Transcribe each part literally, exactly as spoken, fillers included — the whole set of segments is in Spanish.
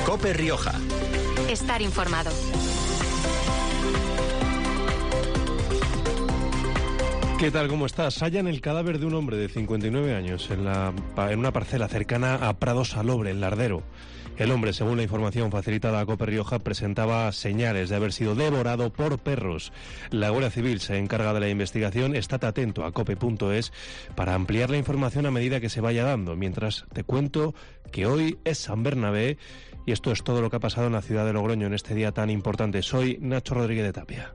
COPE Rioja. Estar informado. ¿Qué tal? ¿Cómo estás? Hallan el cadáver de un hombre de cincuenta y nueve años en, la, en una parcela cercana a Prado Salobre, en Lardero. El hombre, según la información facilitada a COPE Rioja, presentaba señales de haber sido devorado por perros. La Guardia Civil se encarga de la investigación. Estate atento a cope punto es para ampliar la información a medida que se vaya dando. Mientras te cuento que hoy es San Bernabé y esto es todo lo que ha pasado en la ciudad de Logroño en este día tan importante. Soy Nacho Rodríguez de Tapia.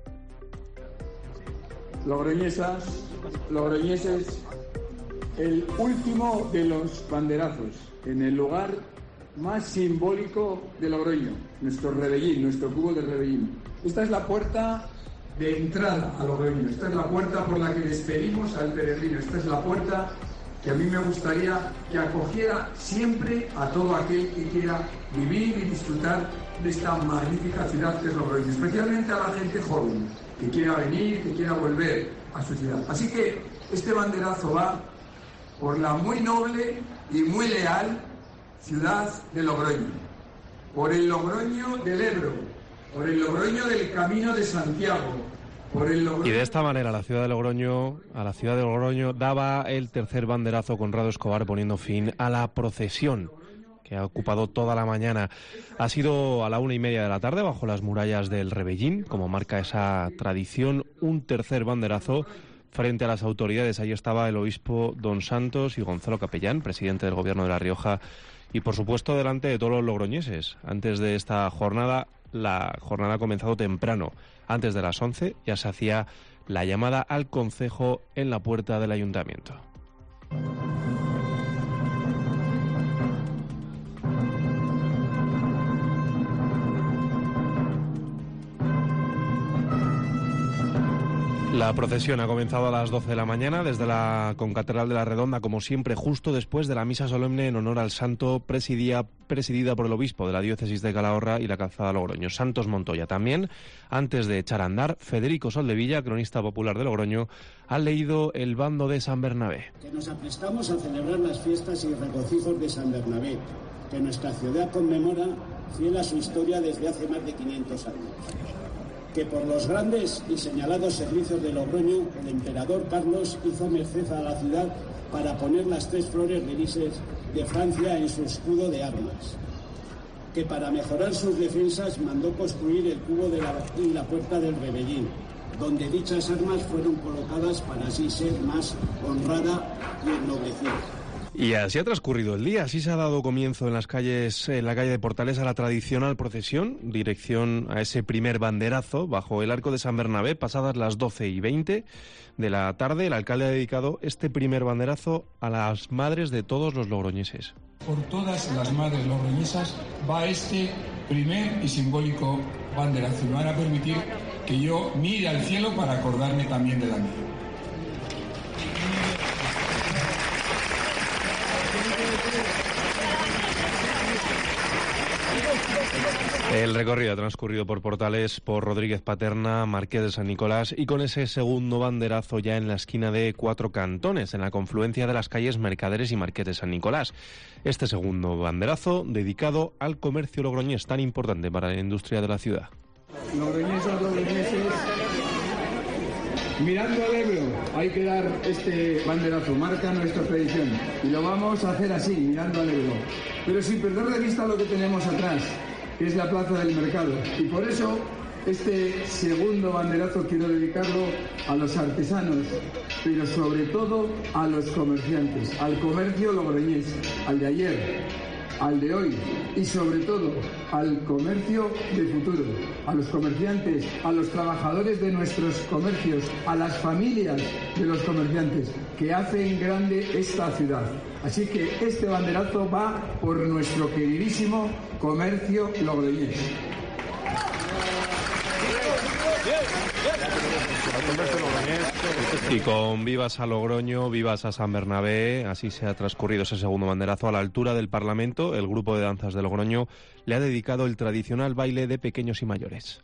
Logroñesas, logroñeses, el último de los banderazos en el lugar más simbólico de Logroño, nuestro Rebellín, nuestro cubo de Rebellín. Esta es la puerta de entrada a Logroño, esta es la puerta por la que despedimos al peregrino, esta es la puerta que a mí me gustaría que acogiera siempre a todo aquel que quiera vivir y disfrutar de esta magnífica ciudad que es Logroño, especialmente a la gente joven que quiera venir, que quiera volver a su ciudad. Así que este banderazo va por la muy noble y muy leal ciudad de Logroño, por el Logroño del Ebro, por el Logroño del Camino de Santiago, por el Logroño... Y de esta manera la ciudad de Logroño, a la ciudad de Logroño daba el tercer banderazo Conrado Escobar, poniendo fin a la procesión que ha ocupado toda la mañana. Ha sido a la una y media de la tarde, bajo las murallas del Rebellín, como marca esa tradición, un tercer banderazo frente a las autoridades. Ahí estaba el obispo Don Santos y Gonzalo Capellán, presidente del Gobierno de La Rioja, y por supuesto delante de todos los logroñeses. Antes de esta jornada, la jornada ha comenzado temprano. Antes de las once ya se hacía la llamada al concejo en la puerta del ayuntamiento. La procesión ha comenzado a las doce de la mañana desde la Concatedral de la Redonda, como siempre, justo después de la misa solemne en honor al santo presidía, presidida por el obispo de la diócesis de Calahorra y la Calzada Logroño, Santos Montoya. También, antes de echar a andar, Federico Soldevilla, cronista popular de Logroño, ha leído el bando de San Bernabé. Que nos aprestamos a celebrar las fiestas y regocijos de San Bernabé, que nuestra ciudad conmemora fiel a su historia desde hace más de quinientos años. Que por los grandes y señalados servicios de Logroño, el emperador Carlos hizo merced a la ciudad para poner las tres flores grises de Francia en su escudo de armas. Que para mejorar sus defensas mandó construir el cubo de la, y la puerta del Rebellín, donde dichas armas fueron colocadas para así ser más honrada y ennoblecida. Y así ha transcurrido el día, así se ha dado comienzo en las calles, en la calle de Portales, a la tradicional procesión, dirección a ese primer banderazo bajo el arco de San Bernabé. Pasadas las doce y veinte de la tarde, el alcalde ha dedicado este primer banderazo a las madres de todos los logroñeses. Por todas las madres logroñesas va este primer y simbólico banderazo. Me van a permitir que yo mire al cielo para acordarme también de la mía. El recorrido ha transcurrido por Portales, por Rodríguez Paterna, Marqués de San Nicolás y con ese segundo banderazo ya en la esquina de Cuatro Cantones, en la confluencia de las calles Mercaderes y Marqués de San Nicolás. Este segundo banderazo dedicado al comercio logroñés, tan importante para la industria de la ciudad. Logroñesos, logroñeses, mirando al Ebro, hay que dar este banderazo, marca nuestra tradición. Y lo vamos a hacer así, mirando al Ebro. Pero sin perder de vista lo que tenemos atrás, que es la plaza del mercado. Y por eso este segundo banderazo quiero dedicarlo a los artesanos, pero sobre todo a los comerciantes, al comercio logroñés, al de ayer, al de hoy y sobre todo al comercio de futuro, a los comerciantes, a los trabajadores de nuestros comercios, a las familias de los comerciantes que hacen grande esta ciudad. Así que este banderazo va por nuestro queridísimo comercio logroñés. Y con vivas a Logroño, vivas a San Bernabé, así se ha transcurrido ese segundo banderazo. A la altura del Parlamento, el grupo de danzas de Logroño le ha dedicado el tradicional baile de pequeños y mayores.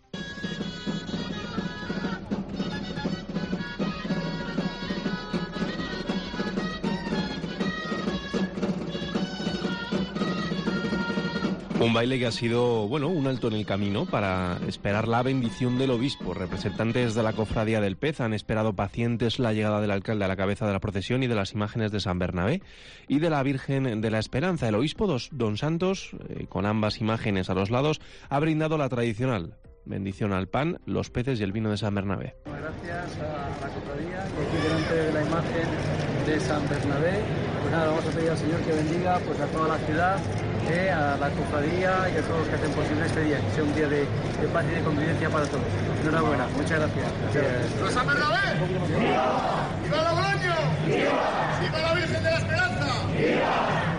Un baile que ha sido, bueno, un alto en el camino para esperar la bendición del obispo. Representantes de la Cofradía del Pez han esperado pacientes la llegada del alcalde a la cabeza de la procesión y de las imágenes de San Bernabé y de la Virgen de la Esperanza. El obispo Don Santos, eh, con ambas imágenes a los lados, ha brindado la tradicional bendición al pan, los peces y el vino de San Bernabé. Gracias a la cofradía y aquí delante de la imagen de San Bernabé, pues nada, vamos a pedir al Señor que bendiga pues a toda la ciudad, eh, a la cofradía y a todos los que hacen posible este día, que sea un día de, de paz y de convivencia para todos. Enhorabuena, muchas gracias. gracias. ¡Viva San Bernabé! ¡Viva! ¡Viva Logroño! ¡Viva! ¡Viva la Virgen de la Esperanza! ¡Viva!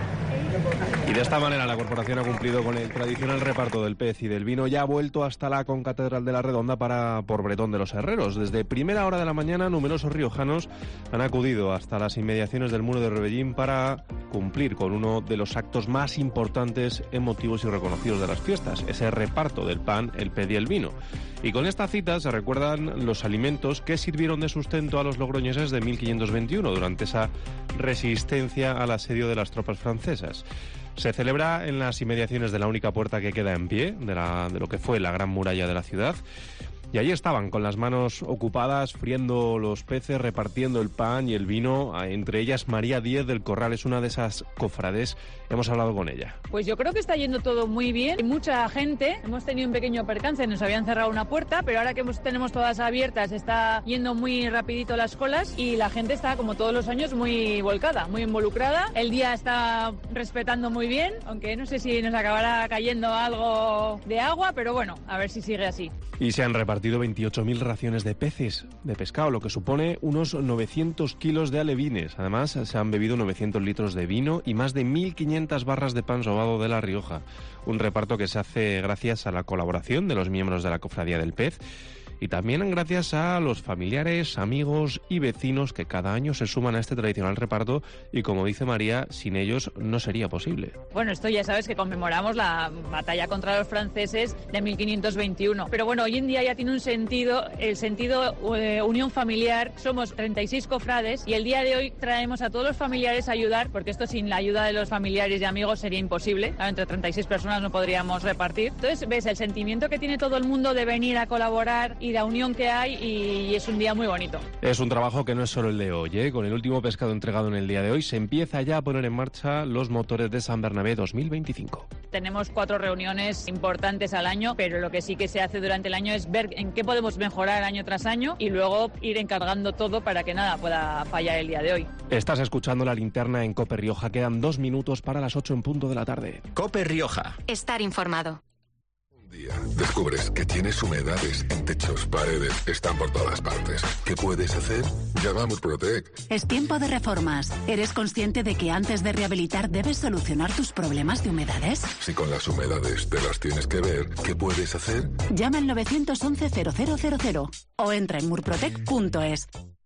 Y de esta manera la corporación ha cumplido con el tradicional reparto del pez y del vino. Ya ha vuelto hasta la concatedral de la Redonda para por Bretón de los Herreros. Desde primera hora de la mañana, numerosos riojanos han acudido hasta las inmediaciones del Muro de Rebellín para cumplir con uno de los actos más importantes, emotivos y reconocidos de las fiestas, ese reparto del pan, el pez y el vino. Y con esta cita se recuerdan los alimentos que sirvieron de sustento a los logroñeses de mil quinientos veintiuno durante esa resistencia al asedio de las tropas francesas. Se celebra en las inmediaciones de la única puerta que queda en pie, de, la, de lo que fue la gran muralla de la ciudad. Y allí estaban, con las manos ocupadas, friendo los peces, repartiendo el pan y el vino. Entre ellas, María Díez del Corral es una de esas cofrades. Hemos hablado con ella. Pues yo creo que está yendo todo muy bien. Hay mucha gente. Hemos tenido un pequeño percance, nos habían cerrado una puerta, pero ahora que hemos, tenemos todas abiertas, está yendo muy rapidito las colas y la gente está, como todos los años, muy volcada, muy involucrada. El día está respetando muy bien, aunque no sé si nos acabará cayendo algo de agua, pero bueno, a ver si sigue así. Y se han repartido veintiocho mil raciones de peces, de pescado, lo que supone unos novecientos kilos de alevines. Además, se han bebido novecientos litros de vino y más de mil quinientas barras de pan sobado de La Rioja. Un reparto que se hace gracias a la colaboración de los miembros de la Cofradía del Pez y también gracias a los familiares, amigos y vecinos que cada año se suman a este tradicional reparto y, como dice María, sin ellos no sería posible. Bueno, esto ya sabes que conmemoramos la batalla contra los franceses de mil quinientos veintiuno, pero bueno, hoy en día ya tiene un sentido, el sentido eh, unión familiar. Somos treinta y seis cofrades y el día de hoy traemos a todos los familiares a ayudar, porque esto sin la ayuda de los familiares y amigos sería imposible. Claro, entre treinta y seis personas no podríamos repartir. Entonces, ves el sentimiento que tiene todo el mundo de venir a colaborar y la unión que hay, y es un día muy bonito. Es un trabajo que no es solo el de hoy, ¿eh? Con el último pescado entregado en el día de hoy se empieza ya a poner en marcha los motores de San Bernabé dos mil veinticinco. Tenemos cuatro reuniones importantes al año, pero lo que sí que se hace durante el año es ver en qué podemos mejorar año tras año y luego ir encargando todo para que nada pueda fallar el día de hoy. Estás escuchando La Linterna en COPE Rioja. Quedan dos minutos para las ocho en punto de la tarde. COPE Rioja. Estar informado. Día. Descubres que tienes humedades en techos, paredes, están por todas partes. ¿Qué puedes hacer? Llama a Murprotec. Es tiempo de reformas. ¿Eres consciente de que antes de rehabilitar debes solucionar tus problemas de humedades? Si con las humedades te las tienes que ver, ¿qué puedes hacer? Llama al nueve once cero cero cero cero o entra en murprotec punto es.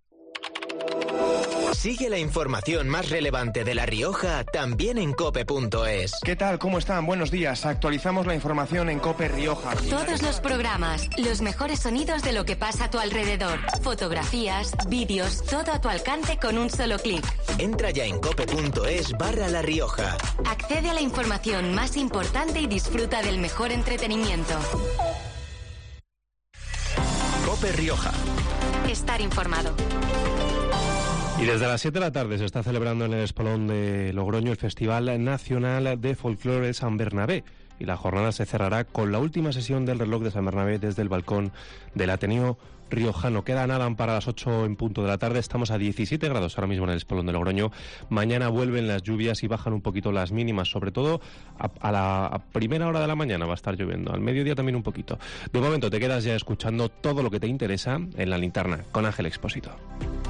Sigue la información más relevante de La Rioja también en cope punto es. ¿Qué tal? ¿Cómo están? Buenos días. Actualizamos la información en COPE Rioja. Todos los programas, los mejores sonidos de lo que pasa a tu alrededor. Fotografías, vídeos, todo a tu alcance con un solo clic. Entra ya en cope punto es barra La Rioja. Accede a la información más importante y disfruta del mejor entretenimiento. COPE Rioja. Estar informado. Y desde las siete de la tarde se está celebrando en el Espolón de Logroño el Festival Nacional de Folclore San Bernabé. Y la jornada se cerrará con la última sesión del reloj de San Bernabé desde el balcón del Ateneo Riojano. Queda nada para las ocho en punto de la tarde. Estamos a diecisiete grados ahora mismo en el Espolón de Logroño. Mañana vuelven las lluvias y bajan un poquito las mínimas. Sobre todo a, a la a primera hora de la mañana va a estar lloviendo. Al mediodía también un poquito. De momento te quedas ya escuchando todo lo que te interesa en La Linterna con Ángel Expósito.